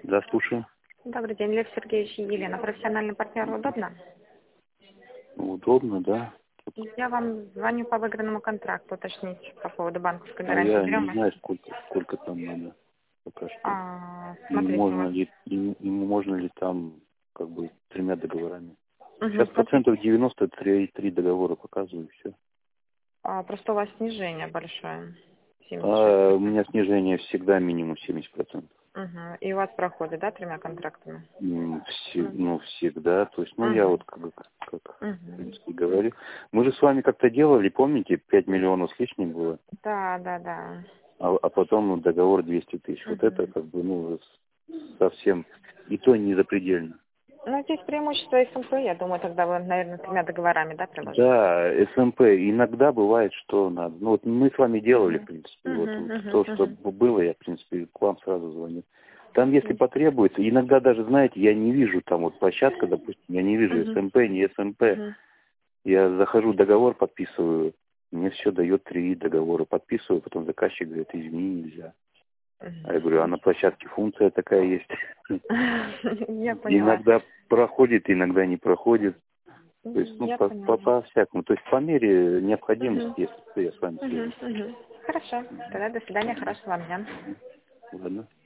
Да, слушаю. Добрый день, Лев Сергеевич и Елена. Профессиональный партнер удобно? Удобно, да. Я вам звоню по выигранному контракту, уточнить по поводу банковской А гарантии. я Берем не вас? знаю, сколько там надо пока что. И Смотрите, у можно вас. ли, и можно ли там как бы 3 договорами. Угу, Сейчас смотрите. процентов 93 договора показываю, все. Просто у вас снижение большое. У 76%. меня снижение всегда минимум 70%. Угу. И у вас проходит, да, 3 контрактами? Ну, всегда. То есть, ну, я Угу. вот как в Угу. принципе, говорю. Мы же с вами как-то делали, помните, 5 миллионов с лишним было, Да. а потом ну, договор 200 тысяч. Вот это Угу. как бы, ну, совсем, и то не запредельно. Ну, здесь преимущество СМП, я думаю, тогда вы, наверное, 3 договорами, да, приложите? Да, СМП. Иногда бывает, что надо. Ну, вот мы с вами делали, в Угу. принципе. Вот, Угу. вот Угу. то, что Угу. было, я, в принципе, к вам сразу звоню. Там, если потребуется, иногда даже, знаете, я не вижу, там вот площадка, допустим, я не вижу Угу. СМП, не СМП. Угу. Я захожу, договор подписываю, мне все дает 3 договора. Подписываю, потом заказчик говорит, извини, нельзя. А я говорю, а на площадке функция такая есть. Я поняла. Иногда проходит, иногда не проходит. То есть, ну, Я поняла. по-всякому. То есть, по мере необходимости, Мгм. если что, я с вами свяжусь. Хорошо. Тогда до свидания. Хорошего вам дня. Ладно.